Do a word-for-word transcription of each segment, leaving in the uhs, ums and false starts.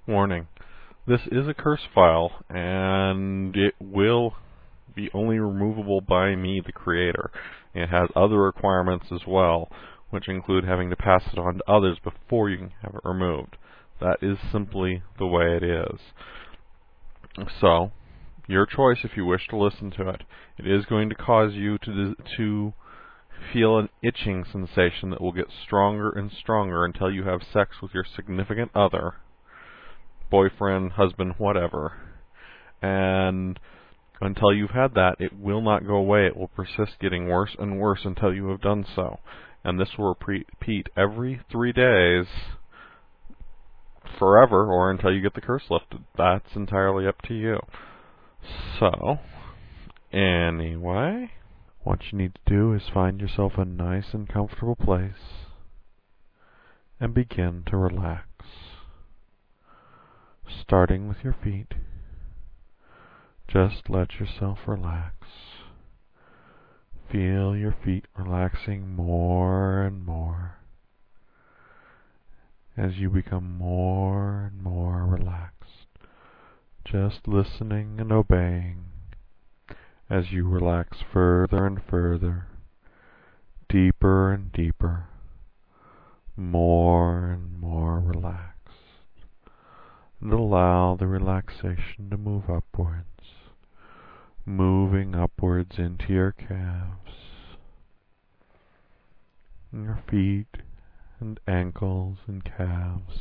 Warning. This is a curse file, and it will be only removable by me, the creator. It has other requirements as well, which include having to pass it on to others before you can have it removed. That is simply the way it is. So, your choice if you wish to listen to it. It is going to cause you to to feel an itching sensation that will get stronger and stronger until you have sex with your significant other, boyfriend, husband, whatever. And until you've had that, it will not go away. It will persist, getting worse and worse until you have done so. And this will repeat every three days forever, or until you get the curse lifted. That's entirely up to you. So, anyway, what you need to do is find yourself a nice and comfortable place and begin to relax. Starting with your feet, just let yourself relax. Feel your feet relaxing more and more as you become more and more relaxed. Just listening and obeying as you relax further and further, deeper and deeper, more and more relaxed. And allow the relaxation to move upwards, moving upwards into your calves, and your feet and ankles and calves,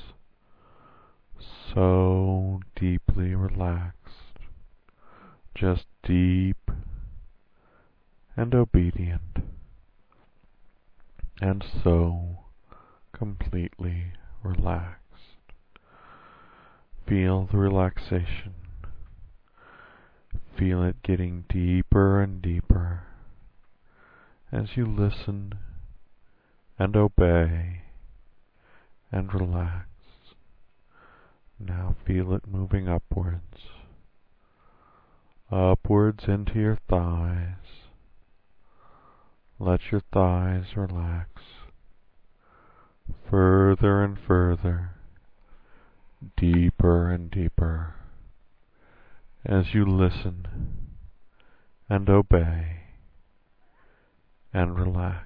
so deeply relaxed, just deep and obedient, and so completely relaxed. Feel the relaxation. Feel it getting deeper and deeper as you listen and obey and relax. Now feel it moving upwards, upwards into your thighs. Let your thighs relax further and further, deeper and deeper, as you listen and obey and relax.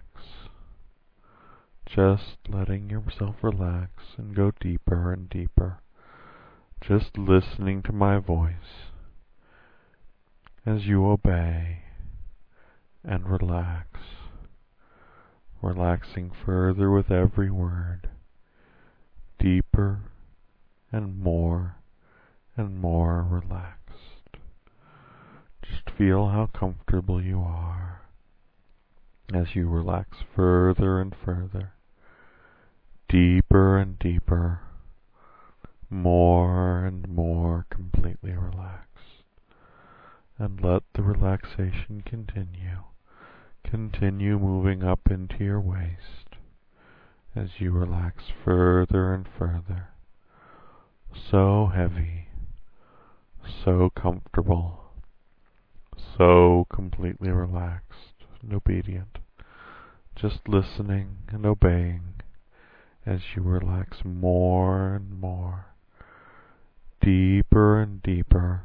Just letting yourself relax and go deeper and deeper. Just listening to my voice as you obey and relax. Relaxing further with every word. Deeper and more and more relaxed. Just feel how comfortable you are as you relax further and further, deeper and deeper, more and more completely relaxed. And let the relaxation continue. Continue moving up into your waist as you relax further and further. So heavy, so comfortable, so completely relaxed and obedient, just listening and obeying as you relax more and more, deeper and deeper,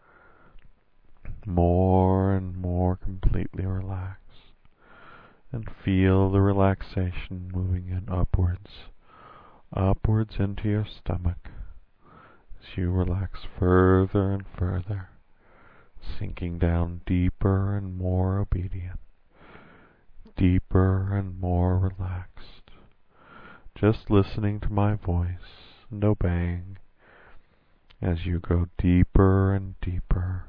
more and more completely relaxed, and feel the relaxation moving in upwards, upwards into your stomach, as you relax further and further, sinking down deeper and more obedient, deeper and more relaxed, just listening to my voice and obeying as you go deeper and deeper,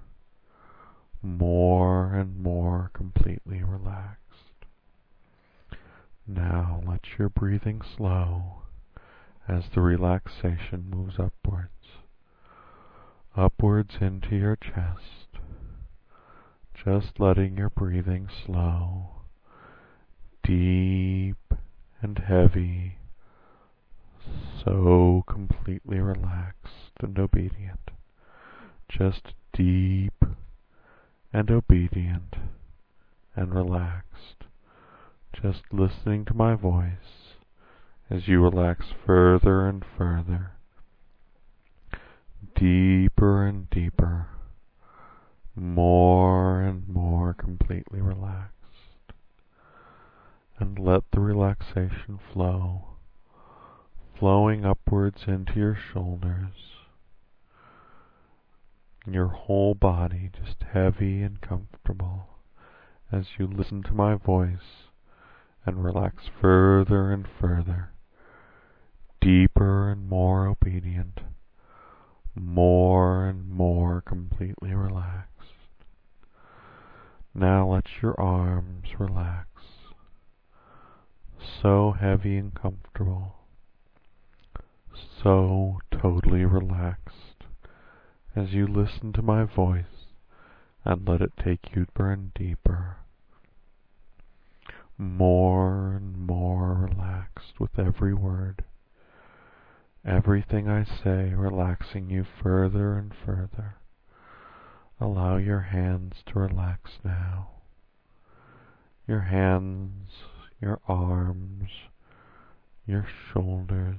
more and more completely relaxed. Now let your breathing slow as the relaxation moves upwards, upwards into your chest, just letting your breathing slow, deep and heavy, so completely relaxed and obedient, just deep and obedient and relaxed, just listening to my voice as you relax further and further, deeper and deeper, more and more completely relaxed. And let the relaxation flow, flowing upwards into your shoulders, your whole body just heavy and comfortable as you listen to my voice and relax further and further, deeper and more obedient, more and more completely relaxed. Now let your arms relax, so heavy and comfortable, so totally relaxed as you listen to my voice and let it take you deeper and deeper, more and more relaxed with every word, everything I say relaxing you further and further. Allow your hands to relax now. Your hands, your arms, your shoulders,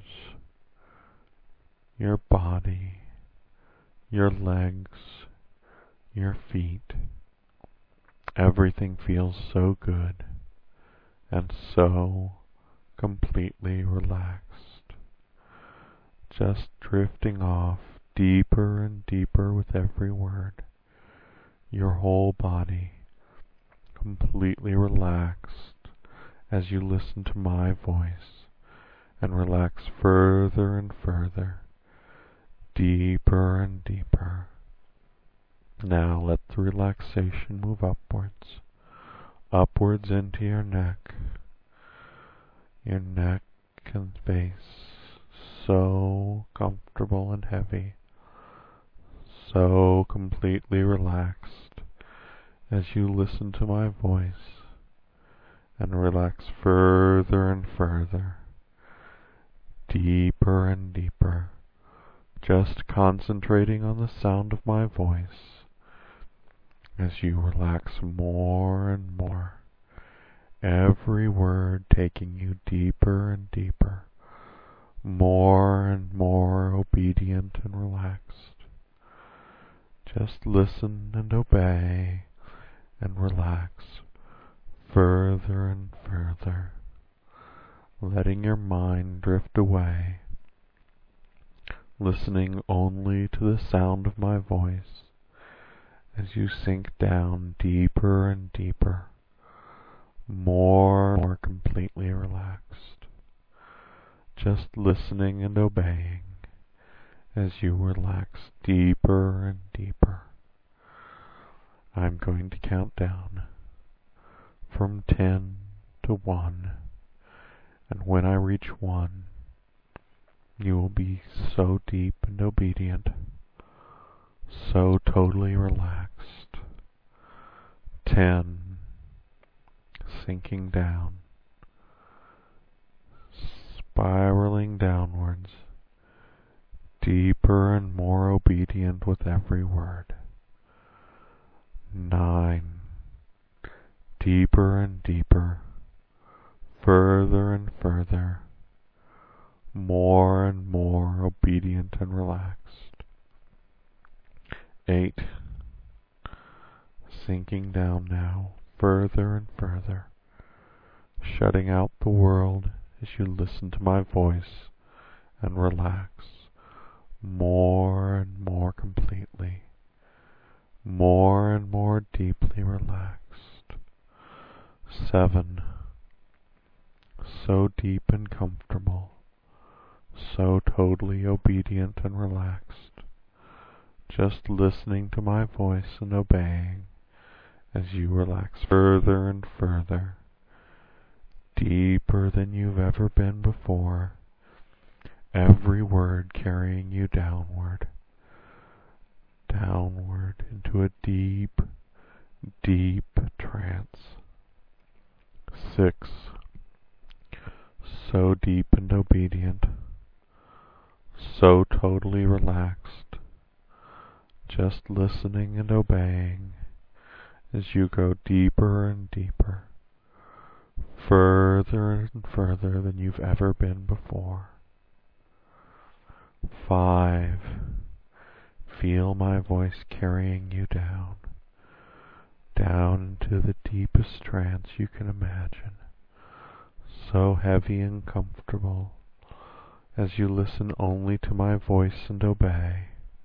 your body, your legs, your feet. Everything feels so good and so completely relaxed, just drifting off deeper and deeper with every word. Your whole body completely relaxed as you listen to my voice and relax further and further, deeper and deeper. Now let the relaxation move upwards, upwards into your neck, your neck and face, so comfortable and heavy, so completely relaxed as you listen to my voice and relax further and further, deeper and deeper, just concentrating on the sound of my voice as you relax more and more, every word taking you deeper and deeper, more and more obedient and relaxed. Just listen and obey and relax further and further, letting your mind drift away, listening only to the sound of my voice as you sink down deeper and deeper, more and more completely relaxed, just listening and obeying as you relax deeper and deeper. I'm going to count down from ten to one, and when I reach one, you will be so deep and obedient, so totally relaxed. Ten, sinking down, spiraling downwards, deeper and more obedient with every word. Nine, deeper and deeper, further and further, more and more obedient and relaxed. Eight, sinking down now, further and further, shutting out the world as you listen to my voice and relax more and more completely, more and more deeply relaxed. Seven, so deep and comfortable, so totally obedient and relaxed, just listening to my voice and obeying as you relax further and further, deeper than you've ever been before, every word carrying you downward, downward into a deep, deep trance. Six, so deep and obedient, so totally relaxed, just listening and obeying as you go deeper and deeper, further and further than you've ever been before. Five, feel my voice carrying you down, down into the deepest trance you can imagine, so heavy and comfortable as you listen only to my voice and obey,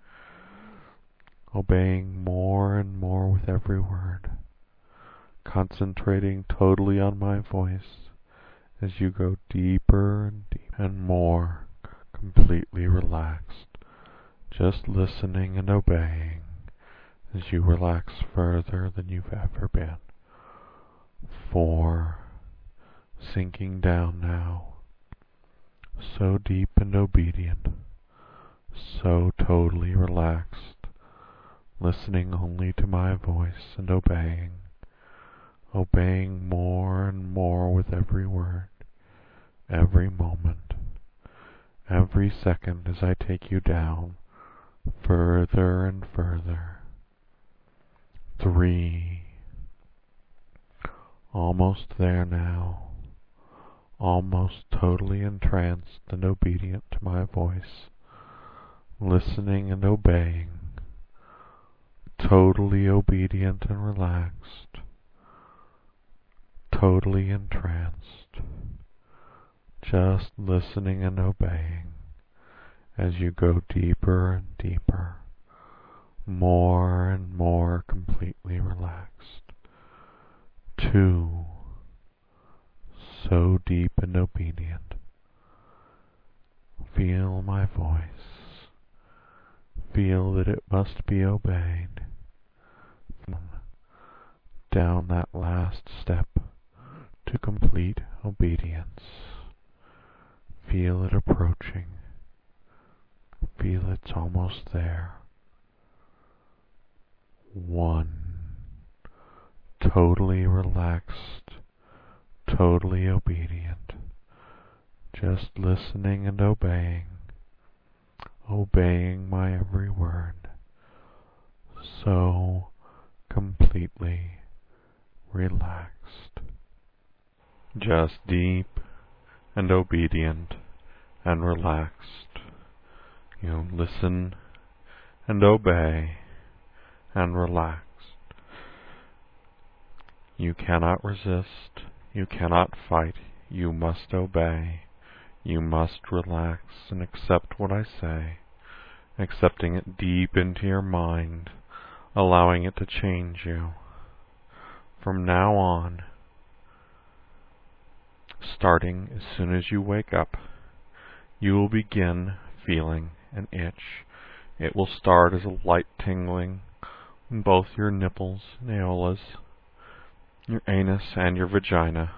obeying more and more with every word, concentrating totally on my voice as you go deeper and deeper and more completely relaxed, just listening and obeying as you relax further than you've ever been. Four, sinking down now, so deep and obedient, so totally relaxed, listening only to my voice and obeying, obeying more and more with every word, every moment, every second as I take you down further and further. Three, almost there now, almost totally entranced and obedient to my voice, listening and obeying, totally obedient and relaxed, totally entranced, just listening and obeying as you go deeper and deeper, more and more completely relaxed. Two, so deep and obedient. Feel my voice. Feel that it must be obeyed. Down that last step to complete obedience. Feel it approaching. Feel it's almost there. One. Totally relaxed, totally obedient, just listening and obeying, obeying my every word, so completely relaxed, just deep and obedient and relaxed. You listen and obey and relax. You cannot resist, you cannot fight, you must obey, you must relax and accept what I say, accepting it deep into your mind, allowing it to change you. From now on, starting as soon as you wake up, you will begin feeling an itch. It will start as a light tingling in both your nipples and areolas, your anus and your vagina,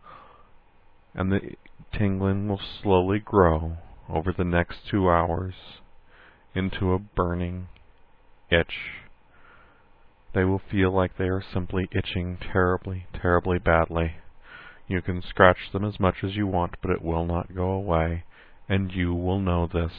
and the tingling will slowly grow over the next two hours into a burning itch. They will feel like they are simply itching terribly, terribly badly. You can scratch them as much as you want, but it will not go away, and you will know this.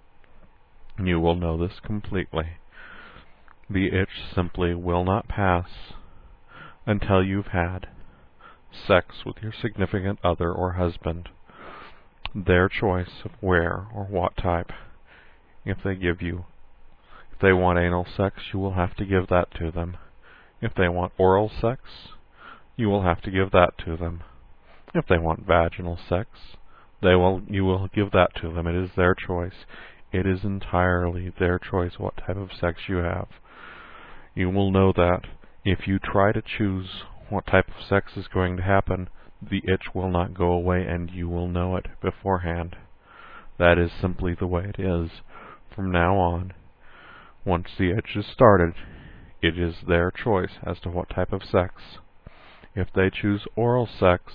You will know this completely. The itch simply will not pass until you've had sex with your significant other or husband. Their choice of where or what type. If they give you, if they want anal sex, you will have to give that to them. If they want oral sex, you will have to give that to them. If they want vaginal sex, they will, you will give that to them. It is their choice. It is entirely their choice what type of sex you have. You will know that if you try to choose what type of sex is going to happen, the itch will not go away and you will know it beforehand. That is simply the way it is. From now on, once the itch is started, it is their choice as to what type of sex. If they choose oral sex,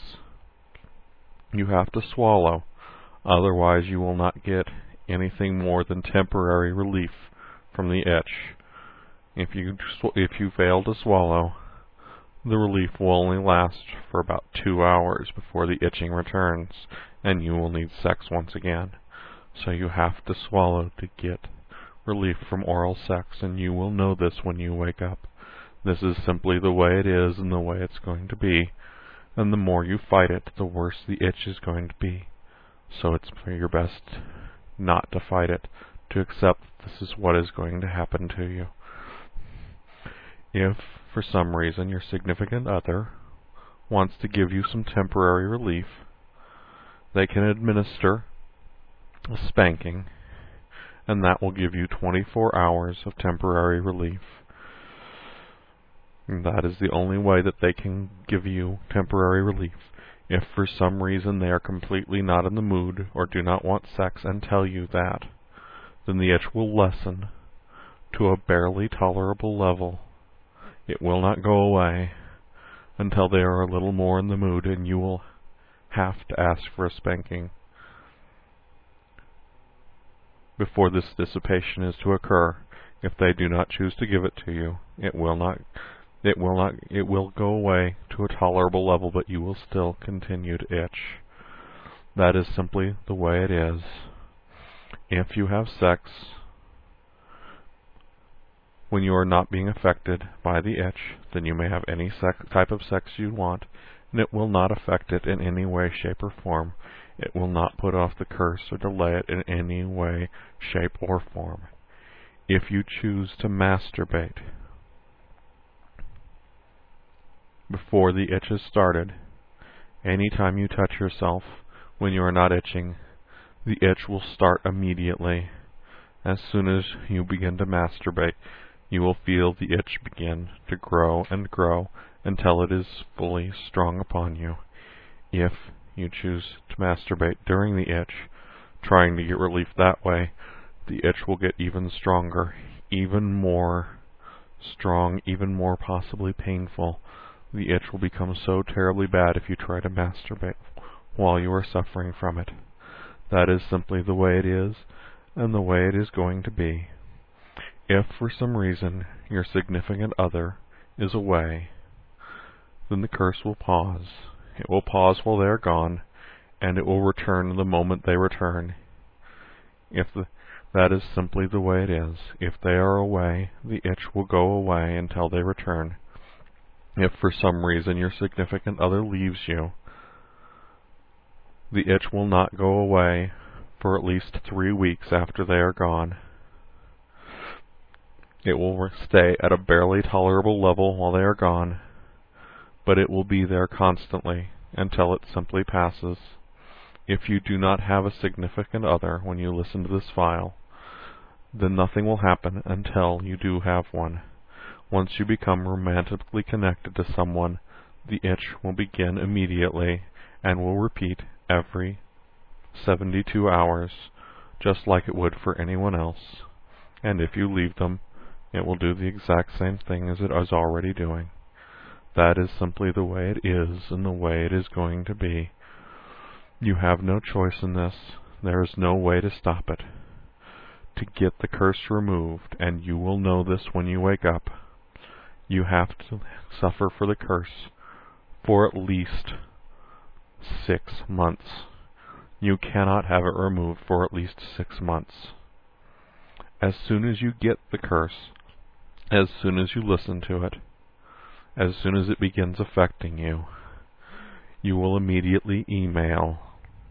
you have to swallow. Otherwise, you will not get anything more than temporary relief from the itch. If you if you fail to swallow, the relief will only last for about two hours before the itching returns, and you will need sex once again. So you have to swallow to get relief from oral sex, and you will know this when you wake up. This is simply the way it is and the way it's going to be. And the more you fight it, the worse the itch is going to be. So it's for your best not to fight it, to accept this is what is going to happen to you. If, for some reason, your significant other wants to give you some temporary relief, they can administer a spanking, and that will give you twenty-four hours of temporary relief. And that is the only way that they can give you temporary relief. If for some reason they are completely not in the mood or do not want sex and tell you that, then the itch will lessen to a barely tolerable level. It will not go away until they are a little more in the mood, and you will have to ask for a spanking. Before this dissipation is to occur, if they do not choose to give it to you, it will not It will not. It will go away to a tolerable level, but you will still continue to itch. That is simply the way it is. If you have sex when you are not being affected by the itch, then you may have any sex, type of sex you want, and it will not affect it in any way, shape, or form. It will not put off the curse or delay it in any way, shape, or form. If you choose to masturbate before the itch has started, anytime you touch yourself when you are not itching, the itch will start immediately. As soon as you begin to masturbate, you will feel the itch begin to grow and grow until it is fully strong upon you. If you choose to masturbate during the itch, trying to get relief that way, the itch will get even stronger, even more strong, even more possibly painful. The itch will become so terribly bad if you try to masturbate while you are suffering from it. That is simply the way it is, and the way it is going to be. If for some reason your significant other is away, then the curse will pause. It will pause while they are gone, and it will return the moment they return. If the, that is simply the way it is. If they are away, the itch will go away until they return. If for some reason your significant other leaves you, the itch will not go away for at least three weeks after they are gone. It will stay at a barely tolerable level while they are gone, but it will be there constantly until it simply passes. If you do not have a significant other when you listen to this file, then nothing will happen until you do have one. Once you become romantically connected to someone, the itch will begin immediately and will repeat every seventy-two hours, just like it would for anyone else. And if you leave them, it will do the exact same thing as it is already doing. That is simply the way it is and the way it is going to be. You have no choice in this. There is no way to stop it. To get the curse removed, and you will know this when you wake up, you have to suffer for the curse for at least six months. You cannot have it removed for at least six months. As soon as you get the curse, as soon as you listen to it, as soon as it begins affecting you, you will immediately email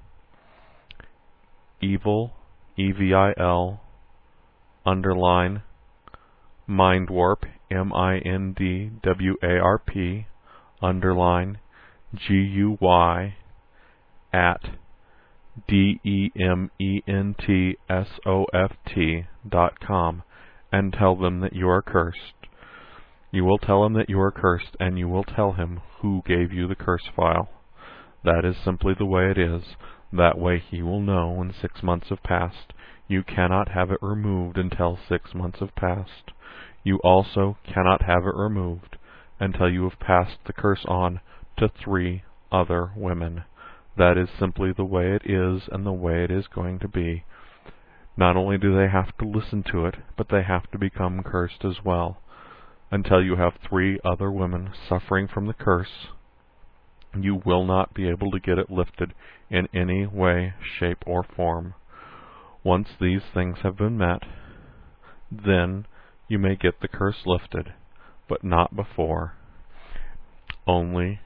evil, E V I L, underline, mindwarp, M I N D W A R P, underline, G U Y, at D E M E N T S O F T dot com, and tell them that you are cursed. You will tell him that you are cursed, and you will tell him who gave you the curse file. That is simply the way it is. That way he will know when six months have passed. You cannot have it removed until six months have passed. You also cannot have it removed until you have passed the curse on to three other women. That is simply the way it is and the way it is going to be. Not only do they have to listen to it, but they have to become cursed as well. Until you have three other women suffering from the curse, you will not be able to get it lifted in any way, shape, or form. Once these things have been met, then you may get the curse lifted, but not before. Only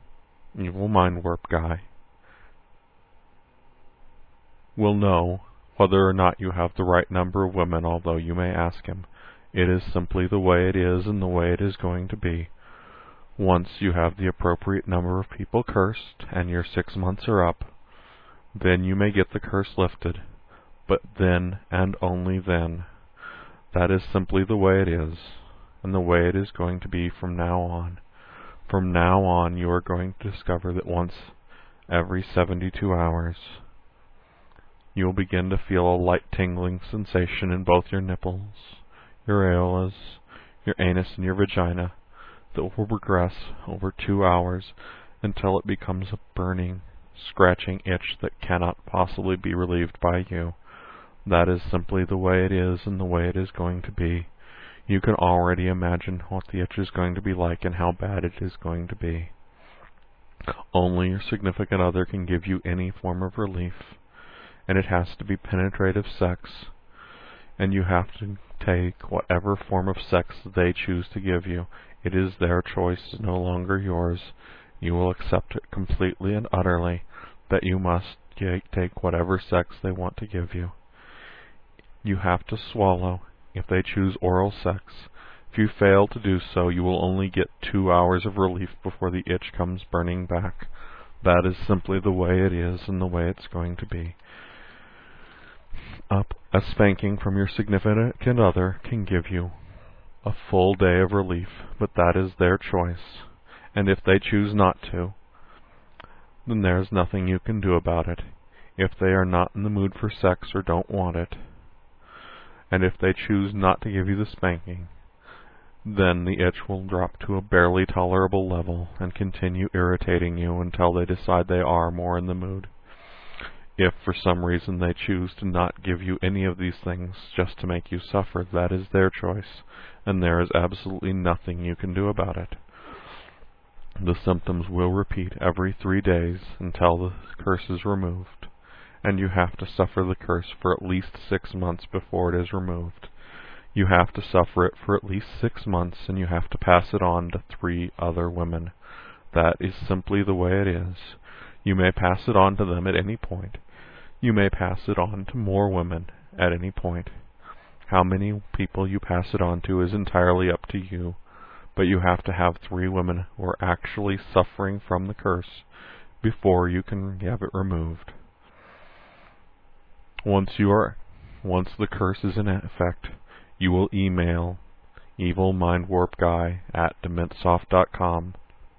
Evil Mind Warp Guy will know whether or not you have the right number of women, although you may ask him. It is simply the way it is and the way it is going to be. Once you have the appropriate number of people cursed and your six months are up, then you may get the curse lifted. But then and only then. That is simply the way it is, and the way it is going to be from now on. From now on, you are going to discover that once every seventy-two hours, you will begin to feel a light tingling sensation in both your nipples, your areolas, your anus, and your vagina that will progress over two hours until it becomes a burning, scratching itch that cannot possibly be relieved by you. That is simply the way it is and the way it is going to be. You can already imagine what the itch is going to be like and how bad it is going to be. Only your significant other can give you any form of relief, and it has to be penetrative sex, and you have to take whatever form of sex they choose to give you. It is their choice, no longer yours. You will accept it completely and utterly, that you must take whatever sex they want to give you. You have to swallow if they choose oral sex. If you fail to do so, you will only get two hours of relief before the itch comes burning back. That is simply the way it is and the way it's going to be. Up a spanking from your significant other can give you a full day of relief, but that is their choice. And if they choose not to, then there's nothing you can do about it. If they are not in the mood for sex or don't want it, and if they choose not to give you the spanking, then the itch will drop to a barely tolerable level and continue irritating you until they decide they are more in the mood. If for some reason they choose to not give you any of these things just to make you suffer, that is their choice, and there is absolutely nothing you can do about it. The symptoms will repeat every three days until the curse is removed, and you have to suffer the curse for at least six months before it is removed. You have to suffer it for at least six months, and you have to pass it on to three other women. That is simply the way it is. You may pass it on to them at any point. You may pass it on to more women at any point. How many people you pass it on to is entirely up to you, but you have to have three women who are actually suffering from the curse before you can have it removed. Once you are, once the curse is in effect, you will email evilmindwarpguy at dementsoft dot com.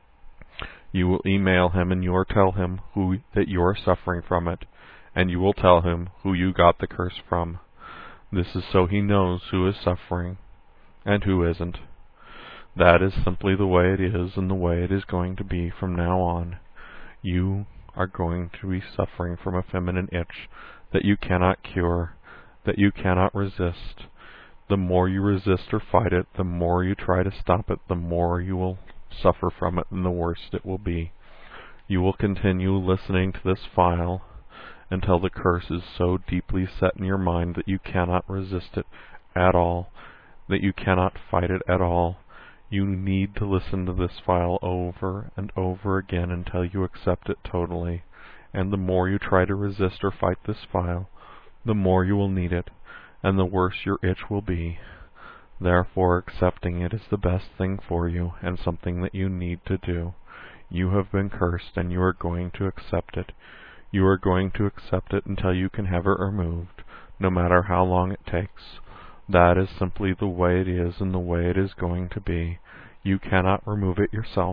You will email him and you will tell him who that you are suffering from it, and you will tell him who you got the curse from. This is so he knows who is suffering and who isn't. That is simply the way it is and the way it is going to be from now on. You are going to be suffering from a feminine itch that you cannot cure, that you cannot resist. The more you resist or fight it, the more you try to stop it, the more you will suffer from it and the worse it will be. You will continue listening to this file until the curse is so deeply set in your mind that you cannot resist it at all, that you cannot fight it at all. You need to listen to this file over and over again until you accept it totally. And the more you try to resist or fight this file, the more you will need it, and the worse your itch will be. Therefore, accepting it is the best thing for you, and something that you need to do. You have been cursed, and you are going to accept it. You are going to accept it until you can have it removed, no matter how long it takes. That is simply the way it is and the way it is going to be. You cannot remove it yourself.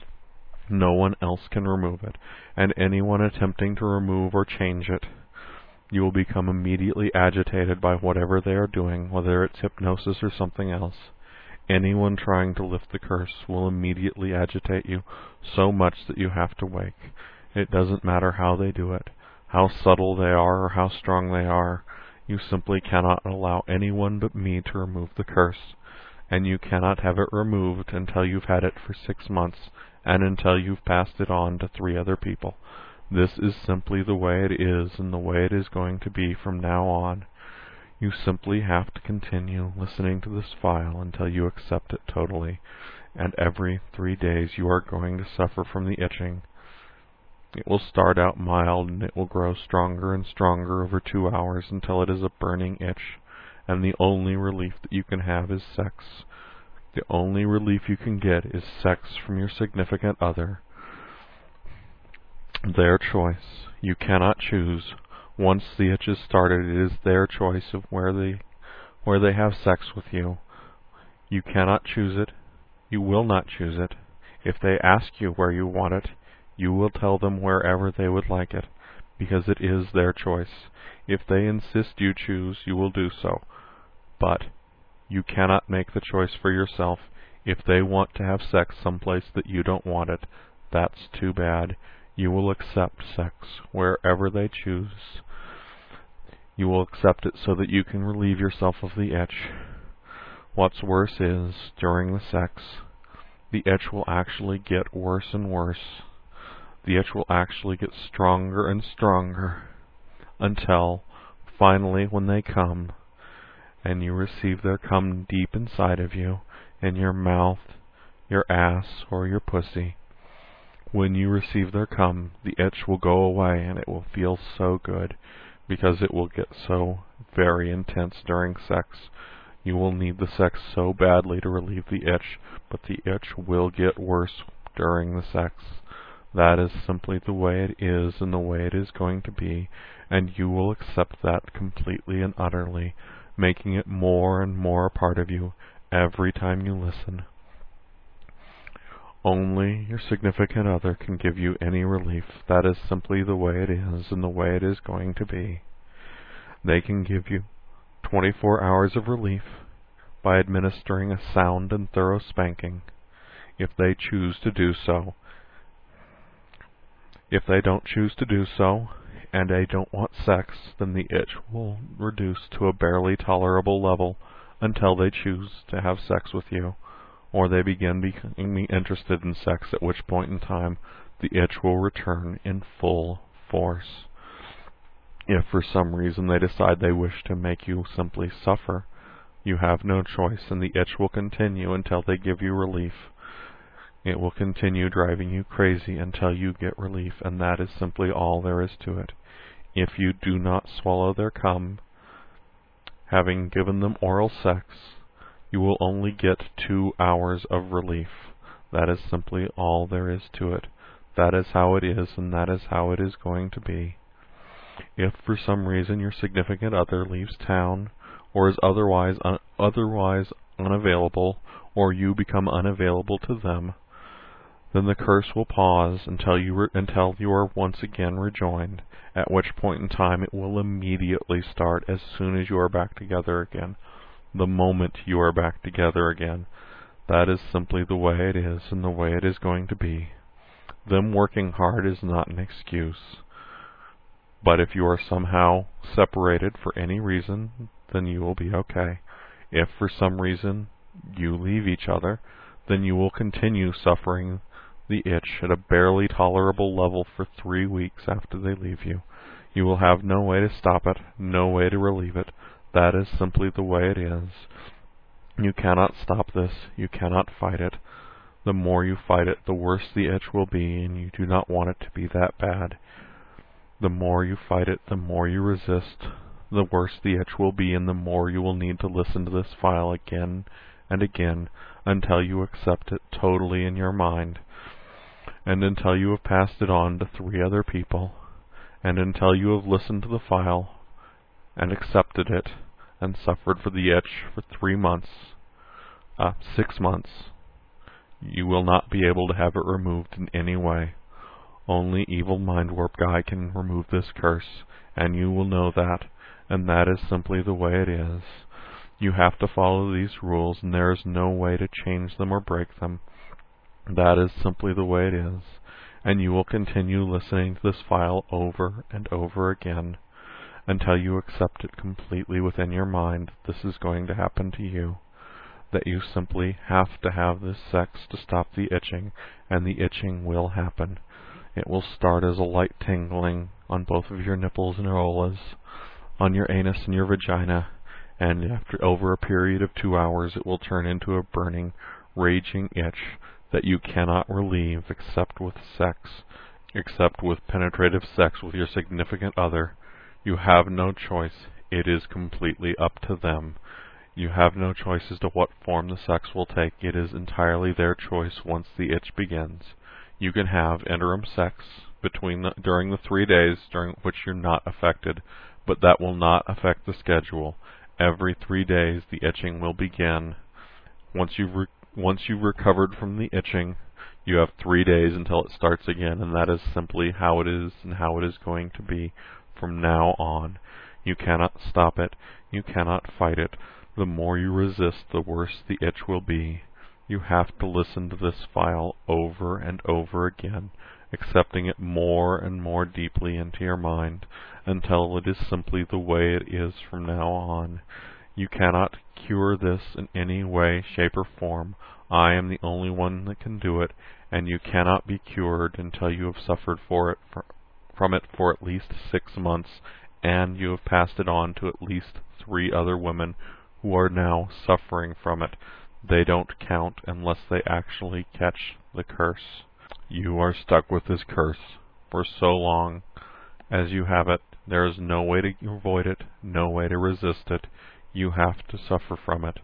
No one else can remove it, and anyone attempting to remove or change it, you will become immediately agitated by whatever they are doing, whether it's hypnosis or something else. Anyone trying to lift the curse will immediately agitate you so much that you have to wake. It doesn't matter how they do it, how subtle they are or how strong they are. You simply cannot allow anyone but me to remove the curse, and you cannot have it removed until you've had it for six months and until you've passed it on to three other people. This is simply the way it is and the way it is going to be from now on. You simply have to continue listening to this file until you accept it totally, and every three days you are going to suffer from the itching It will start out mild and it will grow stronger and stronger over two hours until it is a burning itch, and the only relief that you can have is sex. The only relief you can get is sex from your significant other. Their choice. You cannot choose. Once the itch is started, it is their choice of where they where they have sex with you. You cannot choose it. You will not choose it. If they ask you where you want it, you will tell them wherever they would like it, because it is their choice. If they insist you choose, you will do so. But you cannot make the choice for yourself. If they want to have sex someplace that you don't want it, that's too bad. You will accept sex wherever they choose. You will accept it so that you can relieve yourself of the itch. What's worse is, during the sex, the itch will actually get worse and worse. The itch will actually get stronger and stronger until, finally, when they come, and you receive their cum deep inside of you, in your mouth, your ass, or your pussy, when you receive their cum, the itch will go away and it will feel so good, because it will get so very intense during sex. You will need the sex so badly to relieve the itch, but the itch will get worse during the sex. That is simply the way it is and the way it is going to be, and you will accept that completely and utterly, making it more and more a part of you every time you listen. Only your significant other can give you any relief. That is simply the way it is and the way it is going to be. They can give you twenty-four hours of relief by administering a sound and thorough spanking, if they choose to do so. If they don't choose to do so, and they don't want sex, then the itch will reduce to a barely tolerable level until they choose to have sex with you, or they begin becoming interested in sex, at which point in time the itch will return in full force. If for some reason they decide they wish to make you simply suffer, you have no choice, and the itch will continue until they give you relief. It will continue driving you crazy until you get relief, and that is simply all there is to it. If you do not swallow their cum, having given them oral sex, you will only get two hours of relief. That is simply all there is to it. That is how it is, and that is how it is going to be. If for some reason your significant other leaves town, or is otherwise un otherwise unavailable, or you become unavailable to them, then the curse will pause until you re until you are once again rejoined, at which point in time it will immediately start as soon as you are back together again. The moment you are back together again. That is simply the way it is and the way it is going to be. Them working hard is not an excuse. But if you are somehow separated for any reason, then you will be okay. If for some reason you leave each other, then you will continue suffering the itch at a barely tolerable level for three weeks after they leave you. You will have no way to stop it, no way to relieve it. That is simply the way it is. You cannot stop this. You cannot fight it. The more you fight it, the worse the itch will be, and you do not want it to be that bad. The more you fight it, the more you resist, the worse the itch will be, and the more you will need to listen to this file again and again until you accept it totally in your mind, and until you have passed it on to three other people, and until you have listened to the file and accepted it and suffered for the itch for three months, uh, six months. You will not be able to have it removed in any way. Only Evil Mind Warp Guy can remove this curse, and you will know that, and that is simply the way it is. You have to follow these rules, and there is no way to change them or break them. That is simply the way it is, and you will continue listening to this file over and over again until you accept it completely within your mind that this is going to happen to you, that you simply have to have this sex to stop the itching, and the itching will happen. It will start as a light tingling on both of your nipples and areolas, on your anus and your vagina, and after over a period of two hours it will turn into a burning, raging itch that you cannot relieve except with sex. except with penetrative sex with your significant other. You have no choice. It is completely up to them. You have no choice as to what form the sex will take. It is entirely their choice once the itch begins. You can have interim sex between the, during the three days during which you're not affected, but that will not affect the schedule. Every three days the itching will begin. Once you've re once you've recovered from the itching, you have three days until it starts again, and that is simply how it is and how it is going to be from now on. You cannot stop it. You cannot fight it. The more you resist, the worse the itch will be. You have to listen to this file over and over again, accepting it more and more deeply into your mind until it is simply the way it is from now on. You cannot cure this in any way, shape, or form. I am the only one that can do it, and you cannot be cured until you have suffered for it for, from it for at least six months, and you have passed it on to at least three other women who are now suffering from it. They don't count unless they actually catch the curse. You are stuck with this curse for so long as you have it. There is no way to avoid it, no way to resist it. You have to suffer from it.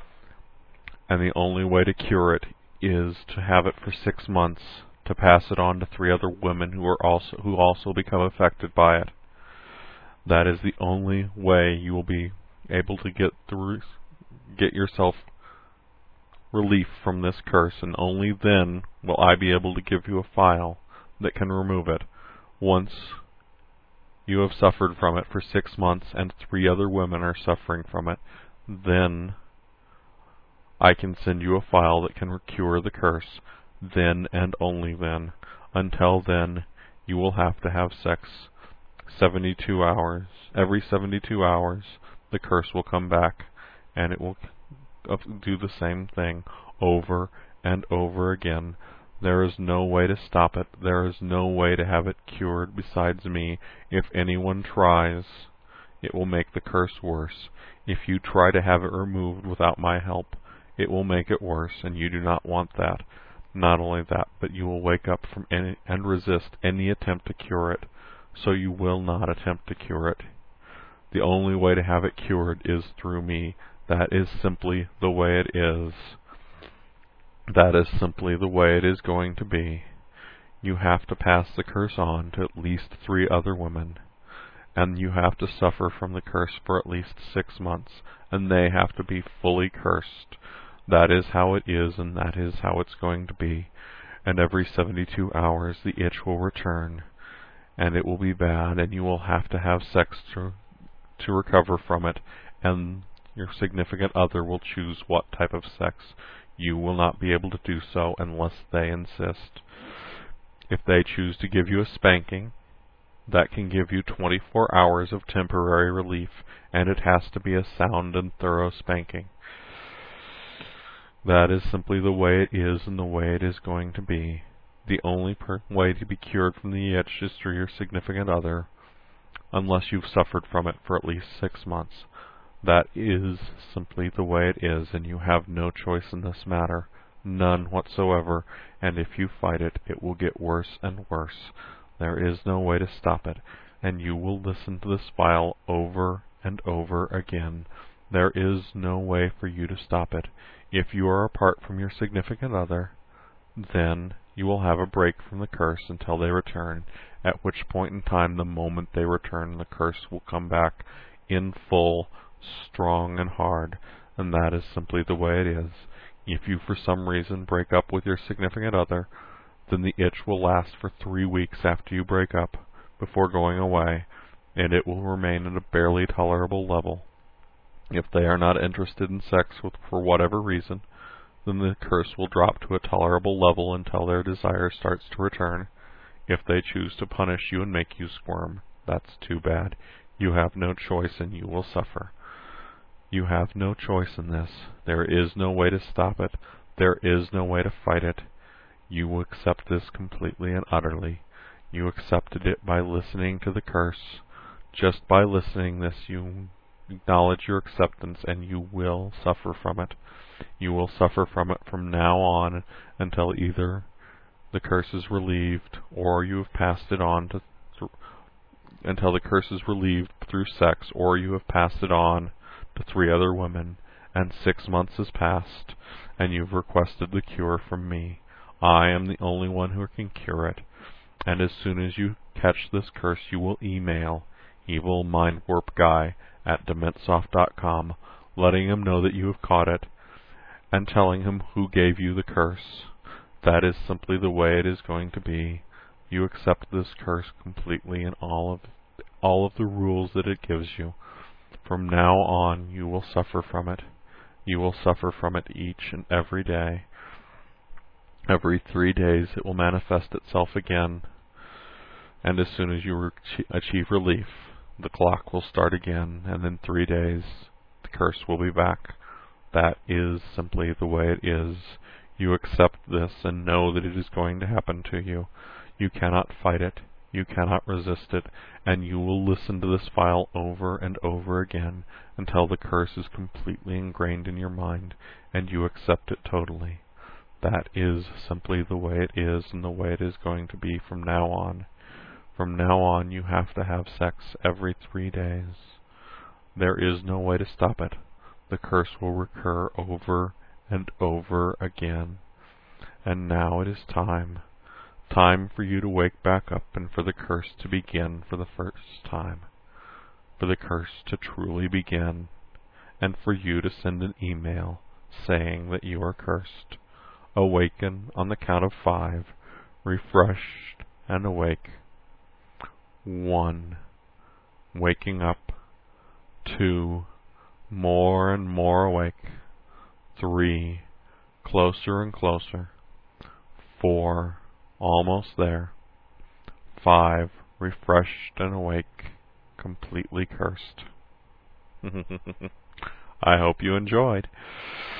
And the only way to cure it is to have it for six months, to pass it on to three other women who are also who also become affected by it. That is the only way you will be able to get through, get yourself relief from this curse, and only then will I be able to give you a file that can remove it. Once you have suffered from it for six months and three other women are suffering from it, then I can send you a file that can cure the curse. Then and only then. Until then, you will have to have sex seventy-two hours. Every seventy-two hours, the curse will come back, and it will do the same thing over and over again. There is no way to stop it. There is no way to have it cured besides me. If anyone tries, it will make the curse worse. If you try to have it removed without my help, it will make it worse, and you do not want that. Not only that, but you will wake up from any and resist any attempt to cure it. So you will not attempt to cure it. The only way to have it cured is through me. That is simply the way it is. That is simply the way it is going to be. You have to pass the curse on to at least three other women, and you have to suffer from the curse for at least six months, and they have to be fully cursed. That is how it is, and that is how it's going to be. And every seventy-two hours the itch will return, and it will be bad, and you will have to have sex to, to recover from it, and your significant other will choose what type of sex. You will not be able to do so unless they insist. If they choose to give you a spanking, that can give you twenty-four hours of temporary relief, and it has to be a sound and thorough spanking. That is simply the way it is and the way it is going to be. The only per way to be cured from the itch is through your significant other, unless you've suffered from it for at least six months. That is simply the way it is, and you have no choice in this matter. None whatsoever, and if you fight it, it will get worse and worse. There is no way to stop it, and you will listen to this file over and over again. There is no way for you to stop it. If you are apart from your significant other, then you will have a break from the curse until they return, at which point in time, the moment they return, the curse will come back in full, strong and hard, and that is simply the way it is. If you for some reason break up with your significant other, then the itch will last for three weeks after you break up, before going away, and it will remain at a barely tolerable level. If they are not interested in sex with, for whatever reason, then the curse will drop to a tolerable level until their desire starts to return. If they choose to punish you and make you squirm, that's too bad. You have no choice, and you will suffer. You have no choice in this. There is no way to stop it. There is no way to fight it. You will accept this completely and utterly. You accepted it by listening to the curse. Just by listening this, you acknowledge your acceptance, and you will suffer from it. You will suffer from it from now on until either the curse is relieved, or you have passed it on to th until the curse is relieved through sex, or you have passed it on to three other women, and six months has passed, and you've requested the cure from me. I am the only one who can cure it, and as soon as you catch this curse, you will email evilmindwarpguy at dementsoft dot com, letting him know that you have caught it, and telling him who gave you the curse. That is simply the way it is going to be. You accept this curse completely and all of all of the rules that it gives you. From now on, you will suffer from it. You will suffer from it each and every day. Every three days it will manifest itself again, and as soon as you re achieve relief, the clock will start again, and in three days the curse will be back. That is simply the way it is. You accept this and know that it is going to happen to you. You cannot fight it. You cannot resist it, and you will listen to this file over and over again until the curse is completely ingrained in your mind and you accept it totally. That is simply the way it is and the way it is going to be from now on. From now on, you have to have sex every three days. There is no way to stop it. The curse will recur over and over again. And now it is time. Time for you to wake back up and for the curse to begin for the first time. For the curse to truly begin. And for you to send an email saying that you are cursed. Awaken on the count of five. Refreshed and awake. One. Waking up. Two. More and more awake. Three. Closer and closer. Four. Almost there. Five. Refreshed and awake. Completely cursed. I hope you enjoyed.